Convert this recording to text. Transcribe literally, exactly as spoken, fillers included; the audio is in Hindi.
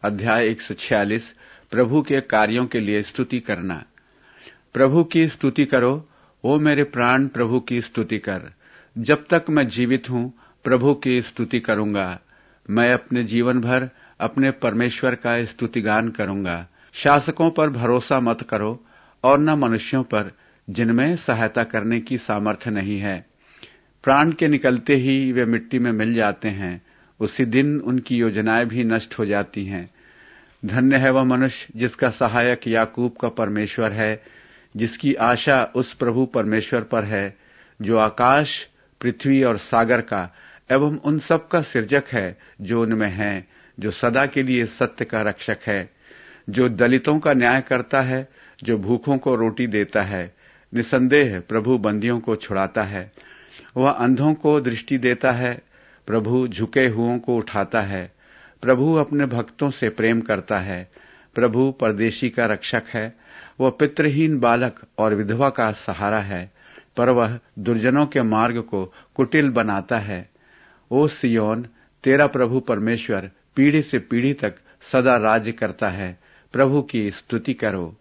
अध्याय एक सौ छियालीस प्रभु के कार्यों के लिए स्तुति करना। प्रभु की स्तुति करो, ओ मेरे प्राण प्रभु की स्तुति कर। जब तक मैं जीवित हूं प्रभु की स्तुति करूंगा। मैं अपने जीवन भर अपने परमेश्वर का स्तुतिगान करूंगा। शासकों पर भरोसा मत करो और न मनुष्यों पर, जिनमें सहायता करने की सामर्थ्य नहीं है। प्राण के निकलते ही वे मिट्टी में मिल जाते हैं, उसी दिन उनकी योजनाएं भी नष्ट हो जाती हैं। धन्य है वह मनुष्य जिसका सहायक याकूब का परमेश्वर है, जिसकी आशा उस प्रभु परमेश्वर पर है जो आकाश, पृथ्वी और सागर का एवं उन सब का सृजक है जो उनमें है, जो सदा के लिए सत्य का रक्षक है, जो दलितों का न्याय करता है, जो भूखों को रोटी देता है। निसंदेह प्रभु बंदियों को छुड़ाता है। वह अंधों को दृष्टि देता है, प्रभु झुके हुओं को उठाता है। प्रभु अपने भक्तों से प्रेम करता है। प्रभु परदेशी का रक्षक है। वह पितृहीन बालक और विधवा का सहारा है, पर वह दुर्जनों के मार्ग को कुटिल बनाता है। ओ सियोन, तेरा प्रभु परमेश्वर पीढ़ी से पीढ़ी तक सदा राज्य करता है। प्रभु की स्तुति करो।